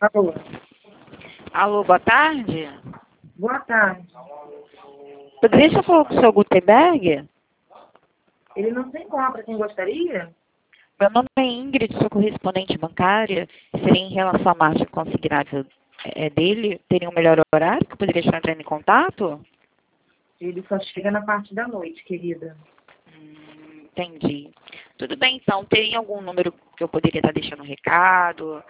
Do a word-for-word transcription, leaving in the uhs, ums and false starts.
Alô, Alô, boa tarde. boa tarde. Poderia só falar com o seu Gutenberg? Ele não se encontra, quem gostaria? Meu nome é Ingrid, sou correspondente bancária. Seria em relação à margem consignável é, dele? Teria um melhor horário que eu poderia estar entrando em contato? Ele só chega na parte da noite, querida. Hum, entendi. Tudo bem, então. Teria algum número que eu poderia estar deixando um recado?